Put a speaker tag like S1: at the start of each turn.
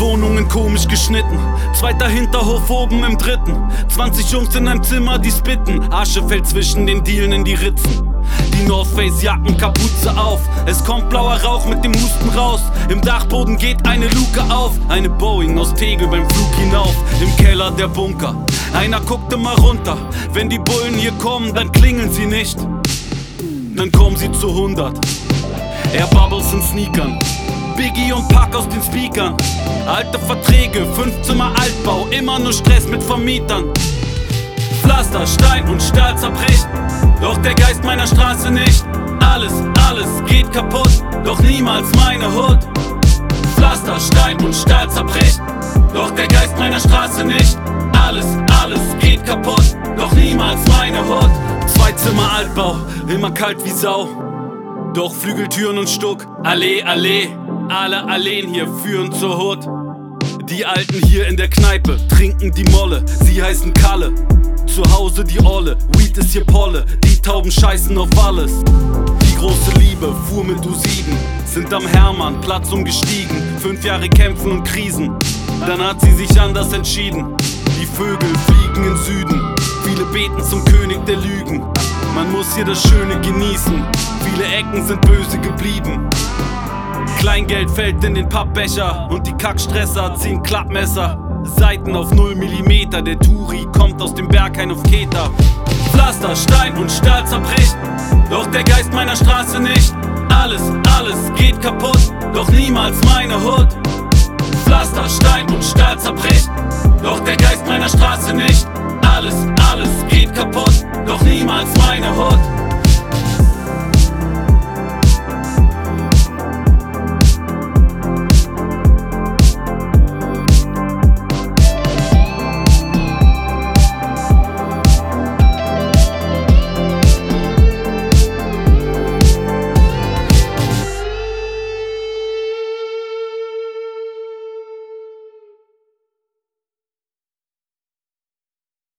S1: Wohnungen komisch geschnitten, zweiter Hinterhof oben im dritten. 20 Jungs in einem Zimmer, die spitten. Asche fällt zwischen den Dielen in die Ritzen. Die North Face Jacken, Kapuze auf. Es kommt blauer Rauch mit dem Husten raus. Im Dachboden geht eine Luke auf. Eine Boeing aus Tegel beim Flug hinauf. Im Keller der Bunker. Einer guckte mal runter. Wenn die Bullen hier kommen, dann klingeln sie nicht. Dann kommen sie zu 100. Air Bubbles in Sneakern. Biggie und Pack aus den Speakern. Alte Verträge, 5 Zimmer Altbau. Immer nur Stress mit Vermietern. Pflaster, Stein und Stahl zerbricht. Doch der Geist meiner Straße nicht. Alles geht kaputt. Doch niemals meine Hut. Pflaster, Stein und Stahl zerbricht. Doch der Geist meiner Straße nicht. Alles geht kaputt. Doch niemals meine Hut. 2 Zimmer Altbau, immer kalt wie Sau. Doch Flügeltüren und Stuck. Allee, alle Alleen hier führen zur Hut. Die Alten hier in der Kneipe trinken die Molle, sie heißen Kalle. Zu Hause die Olle, Weed ist hier Polle. Die Tauben scheißen auf alles. Die große Liebe fuhr mit U7, sind am Hermann Platz umgestiegen. 5 Jahre kämpfen und Krisen, dann hat sie sich anders entschieden. Die Vögel fliegen in Süden, viele beten zum König der Lügen. Man muss hier das Schöne genießen, viele Ecken sind böse geblieben. Kleingeld fällt in den Pappbecher und die Kackstresser ziehen Klappmesser. Seiten auf 0 mm, der Turi kommt aus dem Berghain auf Keter. Pflaster, Stein und Stahl zerbricht, doch der Geist meiner Straße nicht. Alles geht kaputt, doch niemals meine Hut. Pflaster, Stein und Stahl zerbricht, doch der Geist meiner Straße nicht. Alles geht kaputt, doch niemals meine Hut.